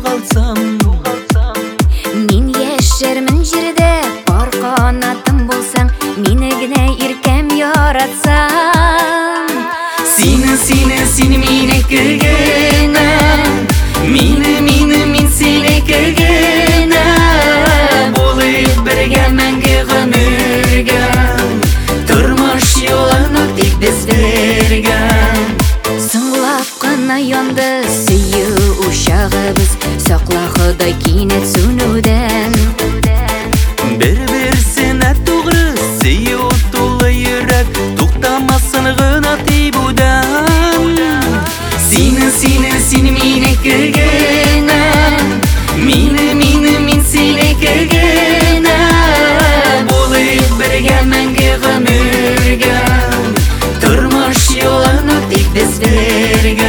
жоғалтсам, мен ешермін жерде бар қанатым болсаң, мені гіне еркем яратсам. Сені мені кіргені, мен сені кіргені, болып бірге мәңгі ғұмырға, тұрмыш жолын тек біздерге. Сыңлап қана янды сүйі ушағыбыз, сақла Құдай кенет сүнуден. Бір-бірсіне тоғры сүйі толы жүрек, тоқтамасын ғына тибудан. Сені мені кіргені, мен сені кіргені, болып бірге мәңгі ғұмырға, тұрмыш жолын тек біздерге.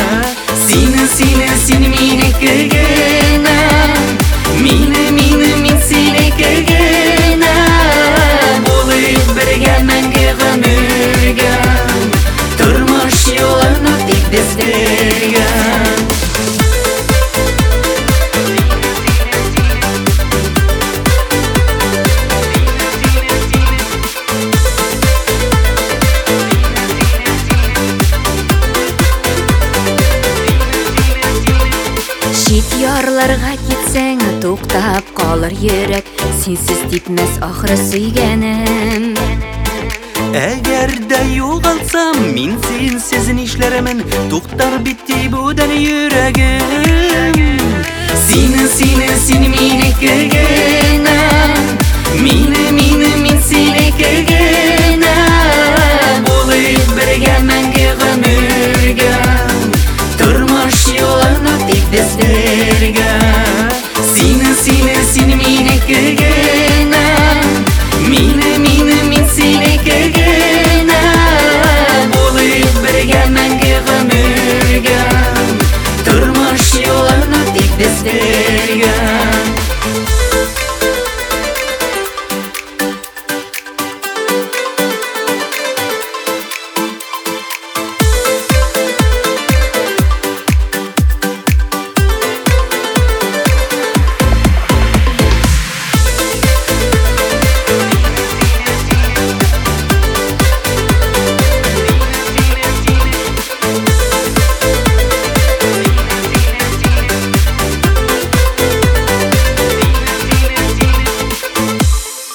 Сені мені кіргені, мен сені кіргені, болып бірге мәңгі ғұмырға, тұрмыш жолын тек біздерге. Шет ярларға кетсең, тоқтап қалыр ерек, сенсіз типмес ақыры сүйгенім. Әгер дә юғалсам, мен сенсіз нишләремін, тоқтар бітті бұдан жүрегім. Сені мені кіргені, мен сені кіргені, болып бірге мәңгі ғұмырға, тұрмыш жолын тек біздерге. Сені мені кіргені,